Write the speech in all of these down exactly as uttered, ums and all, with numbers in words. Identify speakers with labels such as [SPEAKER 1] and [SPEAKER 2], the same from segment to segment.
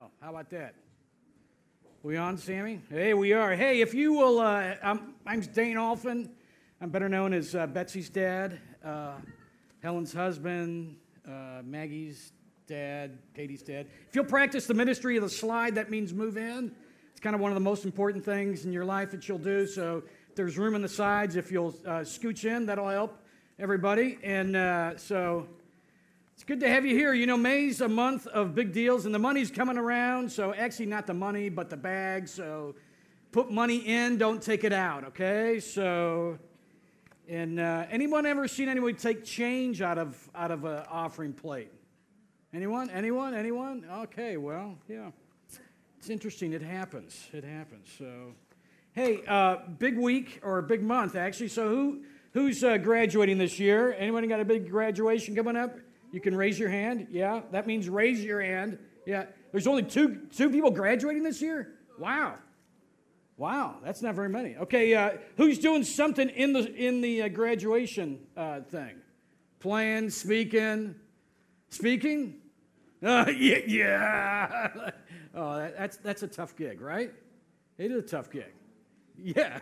[SPEAKER 1] go. How about that? We on, Sammy? Hey, we are. Hey, if you will, uh, I'm, I'm Dane Alphen. I'm better known as uh, Betsy's dad, uh, Helen's husband, uh, Maggie's dad, Katie's dad. If you'll practice the ministry of the slide, that means move in. It's kind of one of the most important things in your life that you'll do. So if there's room in the sides, if you'll uh, scooch in, that'll help everybody. And uh, so it's good to have you here. You know, May's a month of big deals, and the money's coming around. So actually not the money, but the bag. So put money in, don't take it out, okay? So, and uh, anyone ever seen anyone take change out of out of an offering plate? Anyone? Anyone? Anyone? Okay, well, yeah. It's interesting. It happens. It happens. So, hey, uh, big week or a big month, actually. So who who's uh, graduating this year? Anyone got a big graduation coming up? You can raise your hand. Yeah, that means raise your hand. Yeah, there's only two two people graduating this year? Wow. Wow, that's not very many. Okay, uh, who's doing something in the in the uh, graduation uh, thing? Playing, speaking, speaking? Uh, yeah, yeah. Oh, that, that's that's a tough gig, right? It is a tough gig. Yeah.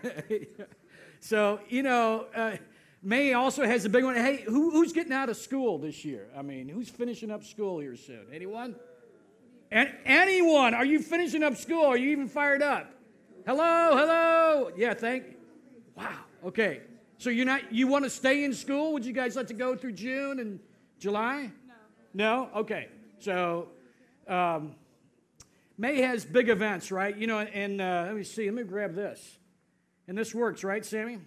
[SPEAKER 1] So, you know, uh, May also has a big one. Hey, who, who's getting out of school this year? I mean, who's finishing up school here soon? Anyone? An- anyone? Are you finishing up school? Are you even fired up? Hello, hello. Yeah, thank. Wow. Okay. So you're not. You want to stay in school? Would you guys like to go through June and July? No. No. Okay. So. Um, May has big events, right? You know, and uh, let me see. Let me grab this. And this works, right, Sammy?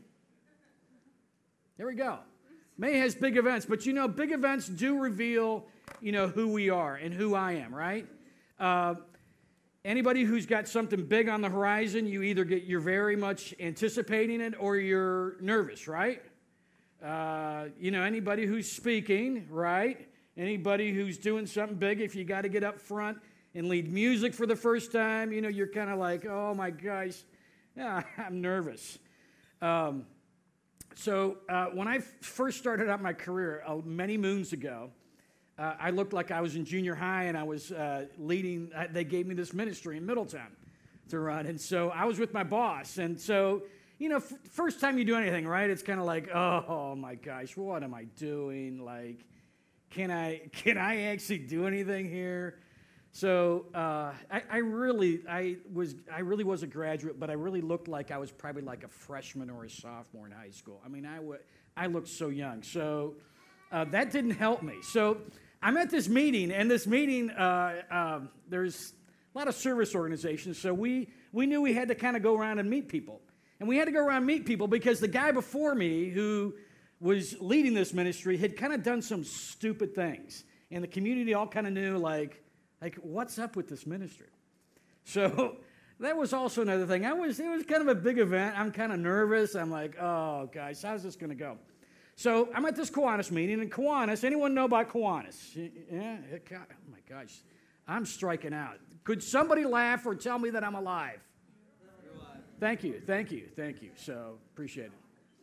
[SPEAKER 1] There we go. May has big events, but you know, big events do reveal, you know, who we are and who I am, right? Uh, anybody who's got something big on the horizon, you either get you're very much anticipating it or you're nervous, right? Uh, you know, anybody who's speaking, right? Anybody who's doing something big, if you got to get up front and lead music for the first time, you know, you're kind of like, oh my gosh, yeah, I'm nervous. Um, so uh, when I f- first started out my career uh, many moons ago, uh, I looked like I was in junior high and I was uh, leading, uh, they gave me this ministry in Middletown to run. And so I was with my boss. And so, you know, f- first time you do anything, right, it's kind of like, oh, oh my gosh, what am I doing? Like, can I, can I actually do anything here? So uh, I, I really, I was, I really was a graduate, but I really looked like I was probably like a freshman or a sophomore in high school. I mean, I w- I looked so young. So uh, that didn't help me. So I'm at this meeting, and this meeting, uh, uh, there's a lot of service organizations. So we we knew we had to kind of go around and meet people, and we had to go around and meet people because the guy before me who was leading this ministry had kind of done some stupid things, and the community all kind of knew like. Like, what's up with this ministry? So that was also another thing. I was, it was kind of a big event. I'm kind of nervous. I'm like, oh, guys, how's this going to go? So I'm at this Kiwanis meeting, and Kiwanis, anyone know about Kiwanis? Yeah? Oh, my gosh. I'm striking out. Could somebody laugh or tell me that I'm alive? You're alive. Thank you, thank you, thank you. So appreciate it.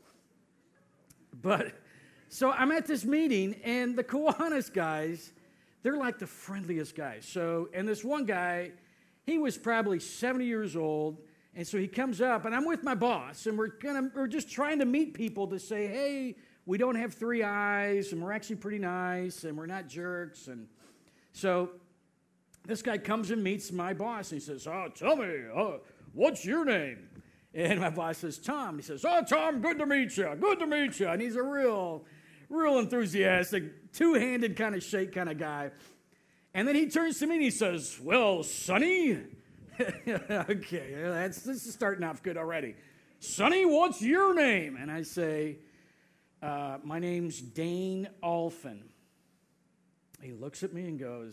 [SPEAKER 1] But, so I'm at this meeting, and the Kiwanis guys, they're like the friendliest guys. So, and this one guy, he was probably seventy years old, and so he comes up, and I'm with my boss, and we're gonna, we're just trying to meet people to say, hey, we don't have three eyes, and we're actually pretty nice, and we're not jerks. And so this guy comes and meets my boss, and he says, oh, tell me, oh, what's your name? And my boss says, Tom. And he says, oh, Tom, good to meet you, good to meet you. And he's a real... real enthusiastic, two-handed kind of shake kind of guy. And then he turns to me and he says, well, Sonny, okay, that's, this is starting off good already. Sonny, what's your name? And I say, uh, my name's Dane Alphen. He looks at me and goes,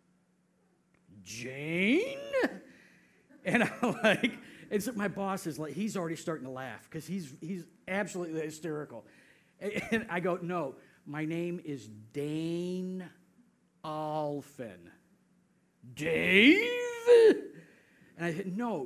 [SPEAKER 1] Jane? And I'm like, it's my boss is like, he's already starting to laugh because he's he's absolutely hysterical. And I go, no, my name is Dane Alphen. Dave? And I said, no,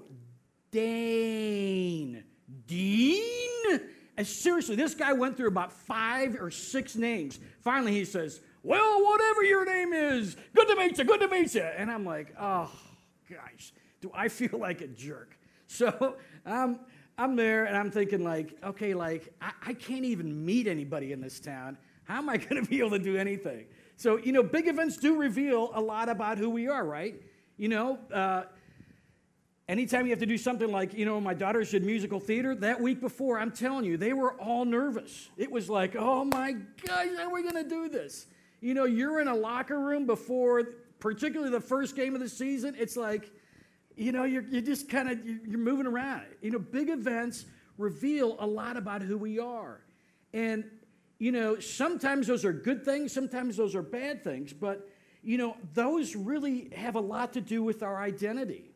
[SPEAKER 1] Dane. Dean? And seriously, this guy went through about five or six names. Finally, he says, well, whatever your name is, good to meet you, good to meet you. And I'm like, oh, gosh, do I feel like a jerk? So um, I'm there, and I'm thinking, like, okay, like, I, I can't even meet anybody in this town. How am I going to be able to do anything? So, you know, big events do reveal a lot about who we are, right? You know, uh, anytime you have to do something like, you know, my daughters did musical theater, that week before, I'm telling you, they were all nervous. It was like, oh, my gosh, how are we going to do this? You know, you're in a locker room before, particularly the first game of the season. It's like, you know, you're, you're just kind of, you're, you're moving around. You know, big events reveal a lot about who we are. And, you know, sometimes those are good things, sometimes those are bad things, but, you know, those really have a lot to do with our identity.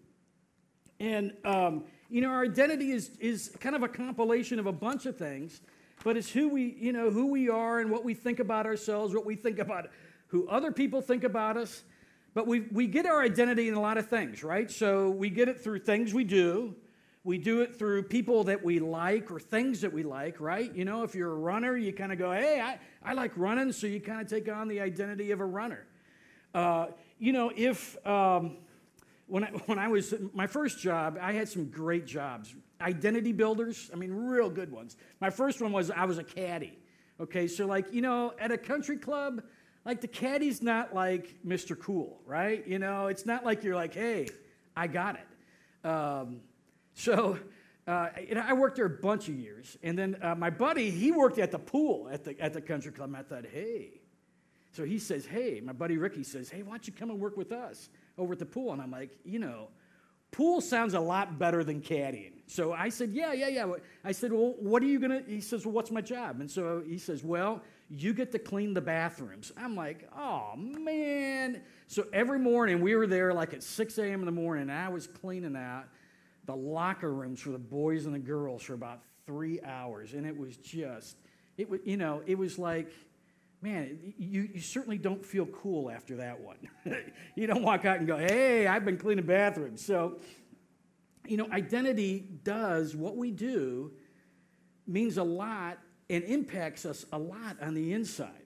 [SPEAKER 1] And, um, you know, our identity is, is kind of a compilation of a bunch of things, but it's who we, you know, who we are and what we think about ourselves, what we think about who other people think about us. But we, we get our identity in a lot of things, right? So we get it through things we do. We do it through people that we like or things that we like, right? You know, if you're a runner, you kind of go, hey, I, I like running, so you kind of take on the identity of a runner. Uh, you know, if um, when, I, when I was, my first job, I had some great jobs. Identity builders, I mean, real good ones. My first one was I was a caddy. Okay, so like, you know, at a country club, like the caddy's not like Mister Cool, right? You know, it's not like you're like, hey, I got it. Um, so, uh, you know, I worked there a bunch of years, and then uh, my buddy, he worked at the pool at the at the country club, and I thought, hey. So he says, hey, my buddy Ricky says, hey, why don't you come and work with us over at the pool? And I'm like, you know, pool sounds a lot better than caddying. So I said, yeah, yeah, yeah. I said, well, what are you going to, he says, well, what's my job? And so he says, well, you get to clean the bathrooms. I'm like, oh, man. So every morning we were there like at six a.m. in the morning, and I was cleaning out the locker rooms for the boys and the girls for about three hours. And it was just, it was, you know, it was like, man, you, you certainly don't feel cool after that one. You don't walk out and go, hey, I've been cleaning bathrooms. So, you know, identity does, what we do means a lot and impacts us a lot on the inside.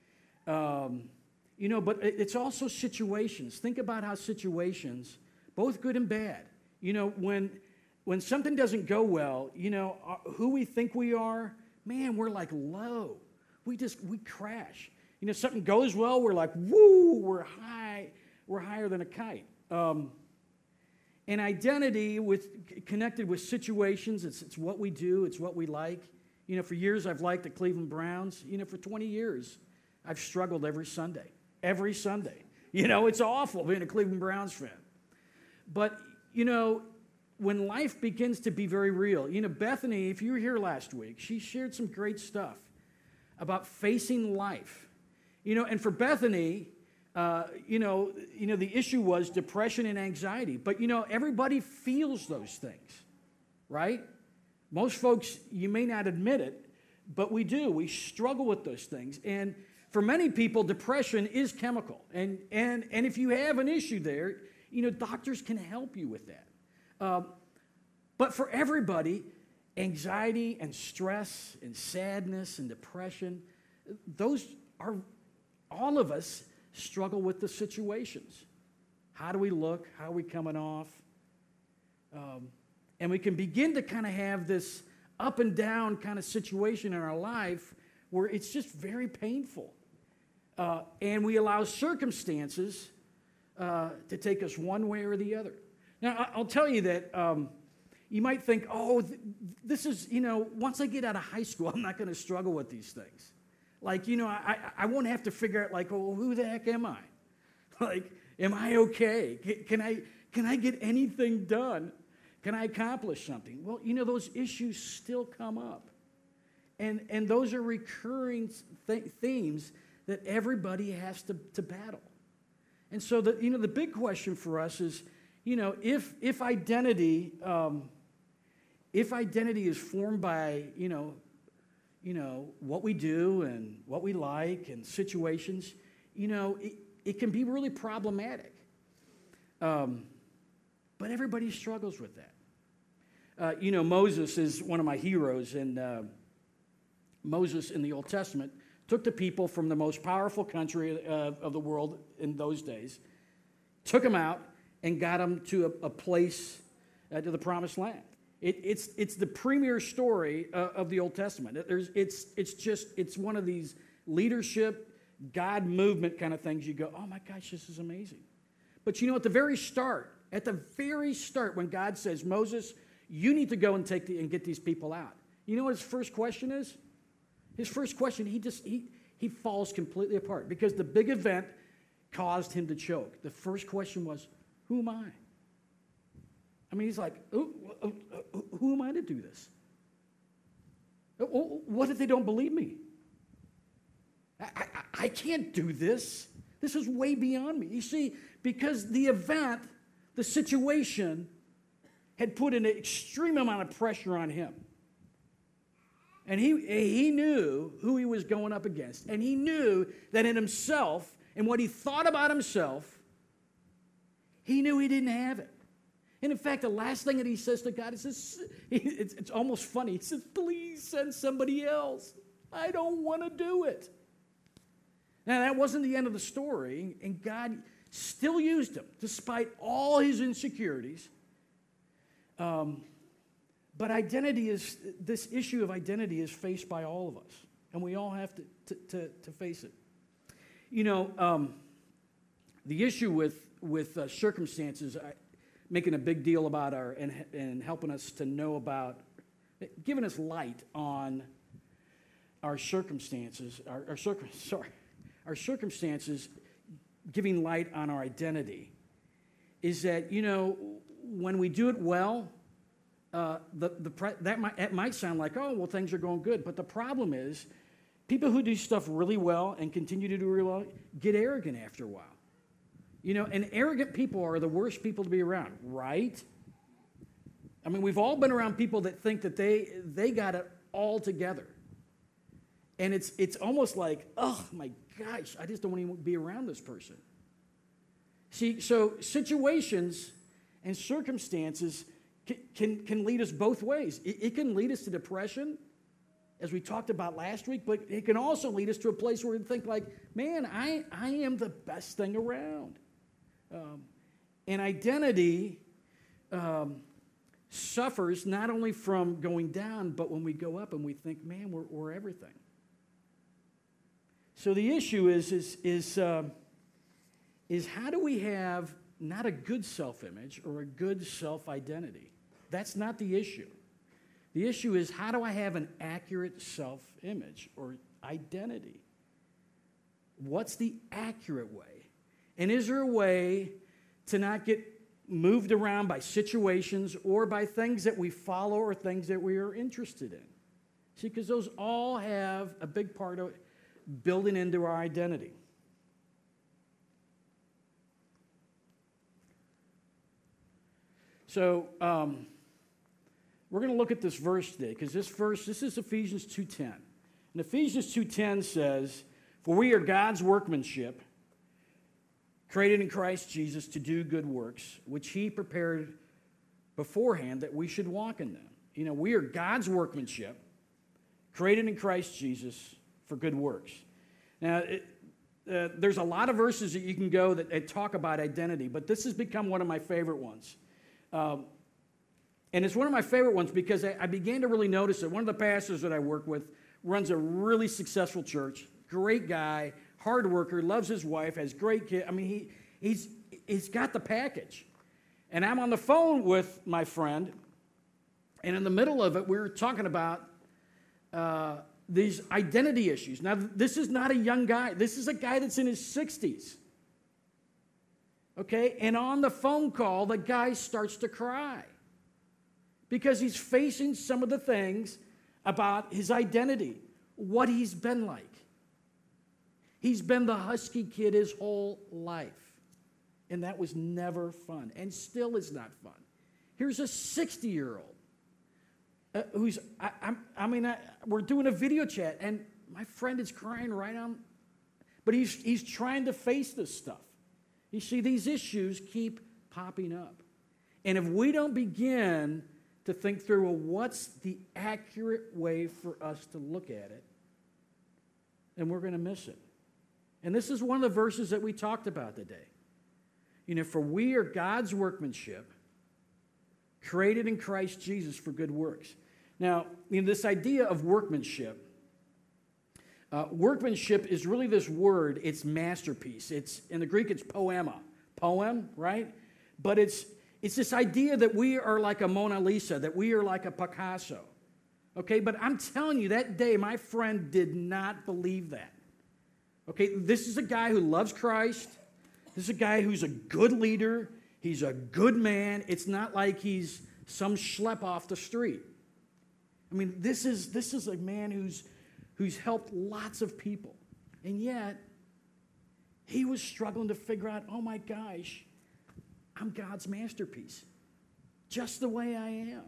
[SPEAKER 1] Um, you know, but it's also situations. Think about how situations, both good and bad, you know, when when something doesn't go well, you know, who we think we are, man, we're like low. We just, we crash. You know, something goes well, we're like, woo, we're high, we're higher than a kite. Um, and identity with connected with situations, it's, it's what we do, it's what we like. You know, for years I've liked the Cleveland Browns. You know, for twenty years, I've struggled every Sunday. Every Sunday. You know, it's awful being a Cleveland Browns fan. But, you know, when life begins to be very real, you know, Bethany, if you were here last week, she shared some great stuff about facing life. You know, and for Bethany, uh, you know, you know, the issue was depression and anxiety. But, you know, everybody feels those things, right? Most folks, you may not admit it, but we do. We struggle with those things. And for many people, depression is chemical. And, and, and if you have an issue there, you know, doctors can help you with that. Um, but for everybody, anxiety and stress and sadness and depression, those are, all of us struggle with the situations. How do we look? How are we coming off? Um, and we can begin to kind of have this up and down kind of situation in our life where it's just very painful. Uh, and we allow circumstances uh, to take us one way or the other. Now, I'll tell you that um, you might think, oh, th- this is, you know, once I get out of high school, I'm not going to struggle with these things. Like, you know, I, I won't have to figure out, like, oh, who the heck am I? Like, am I okay? Can, can I, can I get anything done? Can I accomplish something? Well, you know, those issues still come up. And, and those are recurring th- themes that everybody has to, to battle. And so, the, you know, the big question for us is, you know, if, if identity, um, if identity is formed by, you know, you know, what we do and what we like and situations, you know, it, it can be really problematic. Um, but everybody struggles with that. Uh, you know, Moses is one of my heroes, and uh, Moses in the Old Testament took the people from the most powerful country uh, of the world in those days, took them out, and got them to a, a place, uh, to the promised land. It, it's, it's the premier story uh, of the Old Testament. There's, it's, it's just, it's one of these leadership, God movement kind of things. You go, oh my gosh, this is amazing. But you know, at the very start, at the very start, when God says, Moses, you need to go and take the, and get these people out. You know what his first question is? His first question, he just, he, he falls completely apart because the big event caused him to choke. The first question was, who am I? I mean, he's like, who, who am I to do this? What if they don't believe me? I, I, I can't do this. This is way beyond me. You see, because the event, the situation, had put an extreme amount of pressure on him. And he, he knew who he was going up against. And he knew that in himself and what he thought about himself, he knew he didn't have it. And in fact, the last thing that he says to God, he says, it's, it's almost funny. He says, please send somebody else. I don't want to do it. Now, that wasn't the end of the story. And God still used him, despite all his insecurities. Um, but identity is, this issue of identity is faced by all of us. And we all have to, to, to, to face it. You know, um, the issue with, with uh, circumstances, I, making a big deal about our, and, and helping us to know about, giving us light on our circumstances, our, our circum, sorry, our circumstances, giving light on our identity, is that, you know, when we do it well, uh, the, the pre- that might, it might sound like, oh, well, things are going good. But the problem is, people who do stuff really well and continue to do really well get arrogant after a while. You know, and arrogant people are the worst people to be around, right? I mean, we've all been around people that think that they they got it all together. And it's it's almost like, oh my gosh, I just don't want to be around this person. See, so situations and circumstances can, can, can lead us both ways. It, it can lead us to depression, as we talked about last week, but it can also lead us to a place where we think like, man, I, I am the best thing around. Um, and identity um, suffers not only from going down, but when we go up and we think, man, we're, we're everything. So the issue is, is, is, uh, is how do we have not a good self-image or a good self-identity? That's not the issue. The issue is, how do I have an accurate self-image or identity? What's the accurate way? And is there a way to not get moved around by situations or by things that we follow or things that we are interested in? See, because those all have a big part of building into our identity. So um, we're going to look at this verse today, because this verse, this is Ephesians two ten. And Ephesians two ten says, for we are God's workmanship, created in Christ Jesus to do good works, which he prepared beforehand that we should walk in them. You know, we are God's workmanship, created in Christ Jesus for good works. Now, it, uh, there's a lot of verses that you can go that, that talk about identity, but this has become one of my favorite ones. Um, and it's one of my favorite ones because I, I began to really notice it. One of the pastors that I work with runs a really successful church, great guy, hard worker, loves his wife, has great kids. I mean, he, he's, he's got the package. And I'm on the phone with my friend, and in the middle of it, we were talking about uh, these identity issues. Now, this is not a young guy. This is a guy that's in his sixties. Okay? And on the phone call, the guy starts to cry because he's facing some of the things about his identity, what he's been like. He's been the husky kid his whole life, and that was never fun, and still is not fun. Here's a sixty-year-old uh, who's, I, I'm, I mean, I, we're doing a video chat, and my friend is crying right on, but he's, he's trying to face this stuff. You see, these issues keep popping up, and if we don't begin to think through, well, what's the accurate way for us to look at it, then we're going to miss it. And this is one of the verses that we talked about today. You know, for we are God's workmanship, created in Christ Jesus for good works. Now, you know, this idea of workmanship, uh, workmanship is really this word, it's masterpiece. It's, in the Greek, it's poema. Poem, right? But it's, it's this idea that we are like a Mona Lisa, that we are like a Picasso. Okay, but I'm telling you, that day, my friend did not believe that. Okay, this is a guy who loves Christ. This is a guy who's a good leader. He's a good man. It's not like he's some schlep off the street. I mean, this is, this is a man who's, who's helped lots of people. And yet, he was struggling to figure out, oh my gosh, I'm God's masterpiece, just the way I am.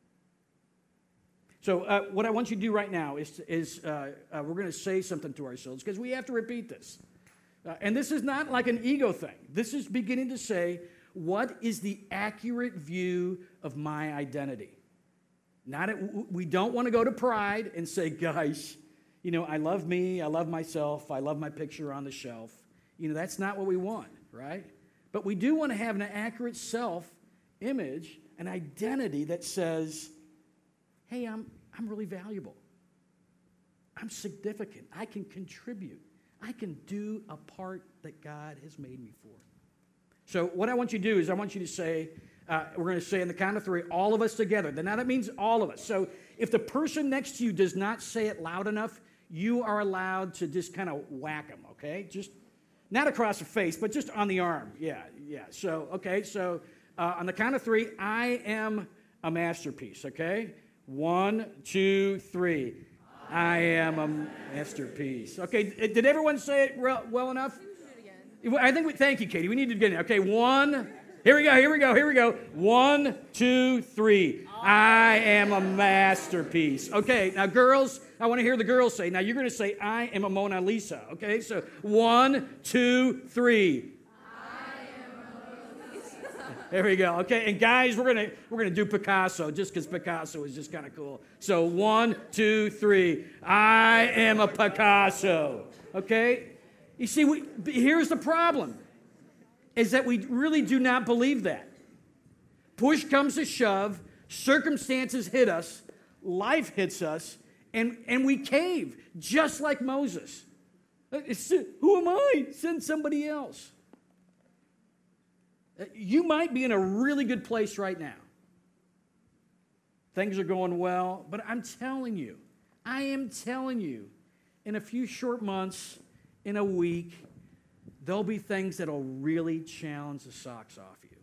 [SPEAKER 1] So uh, what I want you to do right now is, is uh, uh, we're going to say something to ourselves, because we have to repeat this. Uh, and this is not like an ego thing. This is beginning to say, what is the accurate view of my identity? Not a, we don't want to go to pride and say, guys, you know, I love me, I love myself, I love my picture on the shelf. You know, that's not what we want, right? But we do want to have an accurate self-image, an identity that says, hey, I'm, I'm really valuable. I'm significant. I can contribute. I can do a part that God has made me for. So what I want you to do is I want you to say, uh, we're going to say in the count of three, all of us together. Now that means all of us. So if the person next to you does not say it loud enough, you are allowed to just kind of whack them, okay? Just not across the face, but just on the arm. Yeah, yeah. So, okay, so uh, on the count of three, I am a masterpiece, okay? One, two, three. I am a masterpiece. Okay, did everyone say it well enough? I think we, thank you, Katie. We need to get it. Okay, one. Here we go, here we go, here we go. One, two, three. I am a masterpiece. Okay, now girls, I want to hear the girls say. Now you're going to say, I am a Mona Lisa. Okay, so one, two, three. There we go. Okay, and guys, we're gonna we're gonna do Picasso just because Picasso is just kind of cool. So one, two, three. I am a Picasso. Okay. You see, we, here's the problem: is that we really do not believe that. Push comes to shove, circumstances hit us, life hits us, and and we cave just like Moses. It's, who am I? Send somebody else. You might be in a really good place right now. Things are going well, but I'm telling you, I am telling you, in a few short months, in a week, there'll be things that'll really challenge the socks off you.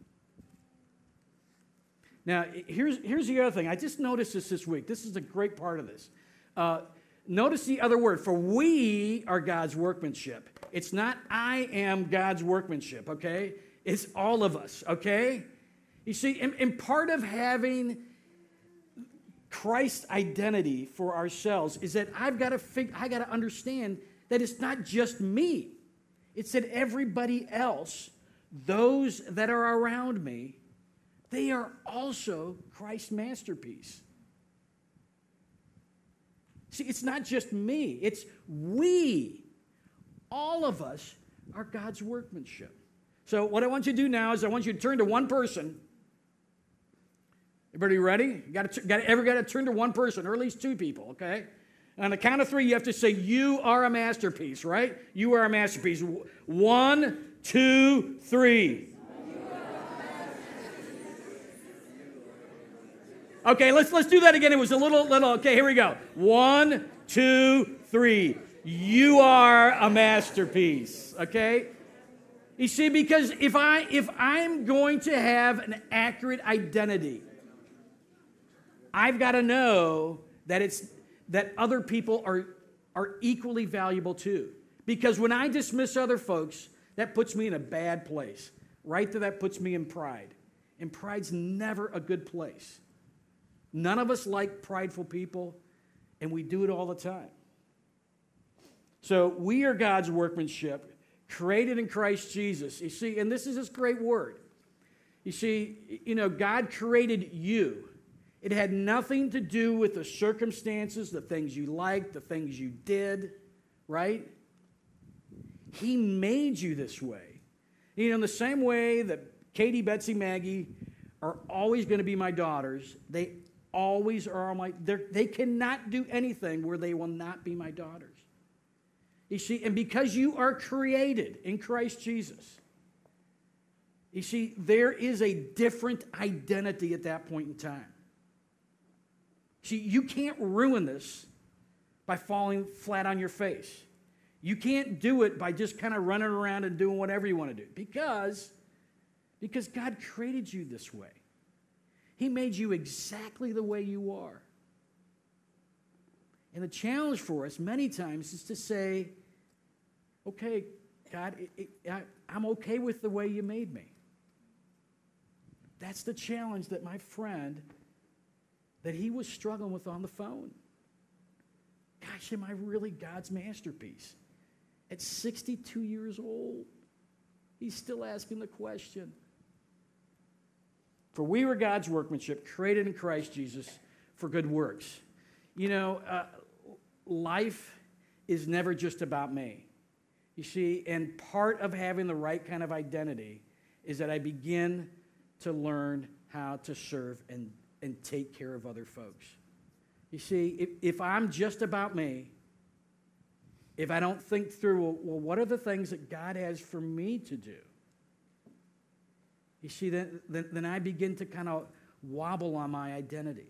[SPEAKER 1] Now, here's, here's the other thing. I just noticed this this week. This is a great part of this. Uh, notice the other word, for we are God's workmanship. It's not I am God's workmanship, okay? It's all of us, okay? You see, and, and part of having Christ's identity for ourselves is that I've got to fig- I got to understand that it's not just me. It's that everybody else, those that are around me, they are also Christ's masterpiece. See, it's not just me. It's we. All of us are God's workmanship. So what I want you to do now is I want you to turn to one person. Everybody ready? You got to got ever got to turn to one person, or at least two people, okay? On the count of three, you have to say, you are a masterpiece, right? You are a masterpiece. One, two, three. Okay, let's let's do that again. It was a little little. Okay, here we go. One, two, three. You are a masterpiece. Okay. You see, because if I if I'm going to have an accurate identity, I've got to know that it's that other people are are equally valuable too. Because when I dismiss other folks, that puts me in a bad place. Right there, that puts me in pride. And pride's never a good place. None of us like prideful people, and we do it all the time. So we are God's workmanship, created in Christ Jesus. You see, and this is this great word. You see, you know, God created you. It had nothing to do with the circumstances, the things you liked, the things you did, right? He made you this way. You know, in the same way that Katie, Betsy, Maggie are always going to be my daughters, they always are my, they cannot do anything where they will not be my daughters. You see, and because you are created in Christ Jesus, you see, there is a different identity at that point in time. See, you can't ruin this by falling flat on your face. You can't do it by just kind of running around and doing whatever you want to do. Because, because God created you this way. He made you exactly the way you are. And the challenge for us many times is to say, okay, God, it, it, I, I'm okay with the way you made me. That's the challenge that my friend, that he was struggling with on the phone. Gosh, am I really God's masterpiece? At sixty-two years old, he's still asking the question. For we were God's workmanship, created in Christ Jesus for good works. You know, uh, life is never just about me. You see, and part of having the right kind of identity is that I begin to learn how to serve and, and take care of other folks. You see, if, if I'm just about me, if I don't think through, well, well, what are the things that God has for me to do? You see, then, then, then I begin to kind of wobble on my identity.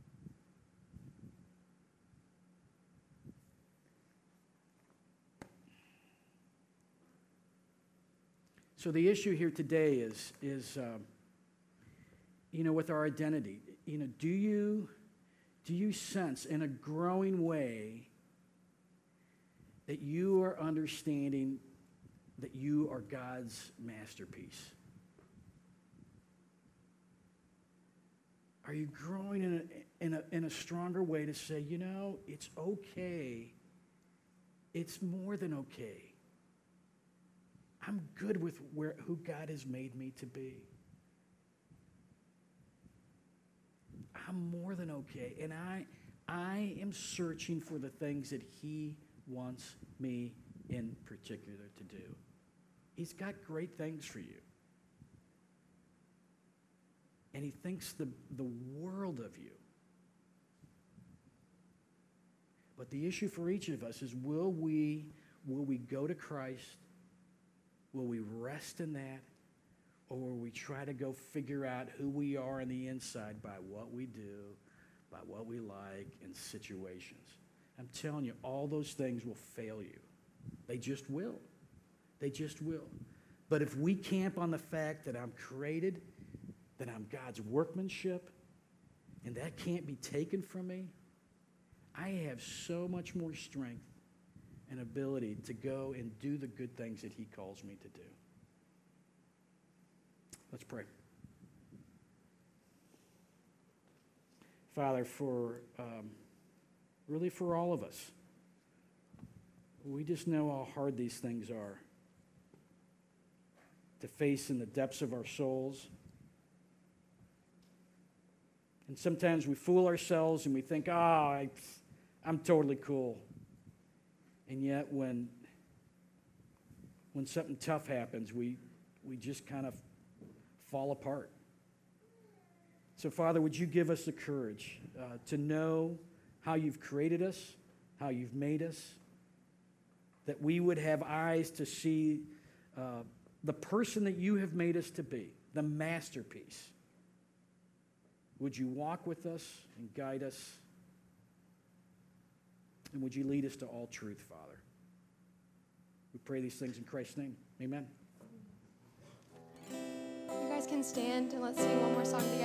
[SPEAKER 1] So the issue here today is, is um, you know, with our identity, you know, do you, do you sense in a growing way that you are understanding that you are God's masterpiece? Are you growing in a, in a, in a stronger way to say, you know, it's okay. It's more than okay. I'm good with where, who God has made me to be. I'm more than okay. And I, I am searching for the things that he wants me in particular to do. He's got great things for you. And he thinks the, the world of you. But the issue for each of us is, will we, will we go to Christ? Will we rest in that? Or will we try to go figure out who we are on the inside by what we do, by what we like in situations? I'm telling you, all those things will fail you. They just will. They just will. But if we camp on the fact that I'm created, that I'm God's workmanship, and that can't be taken from me, I have so much more strength and ability to go and do the good things that he calls me to do. Let's pray. Father, for um, really for all of us, we just know how hard these things are to face in the depths of our souls. And sometimes we fool ourselves and we think, oh, I, I'm totally cool. And yet when, when something tough happens, we, we just kind of fall apart. So, Father, would you give us the courage uh, to know how you've created us, how you've made us, that we would have eyes to see uh, the person that you have made us to be, the masterpiece. Would you walk with us and guide us? And would you lead us to all truth, Father? We pray these things in Christ's name. Amen.
[SPEAKER 2] You guys can stand and let's sing one more song together.